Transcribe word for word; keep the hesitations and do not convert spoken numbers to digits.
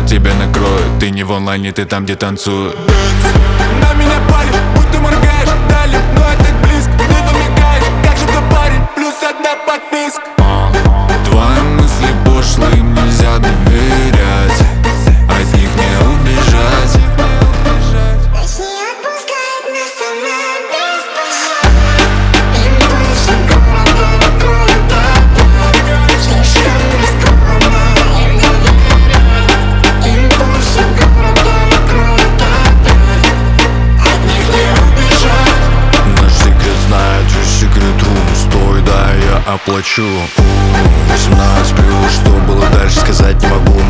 тебя накроет. Ты не в онлайне, ты там, где танцуют. На меня палит, будь ты моргаешь далее, но это близко, не намекаешь. Как же ты, парень, плюс одна подписка. а, Твои мысли пошлые, им нельзя доверять. От них не убежать. Оплачу. Восемнадцать плюс, что было дальше, сказать не могу.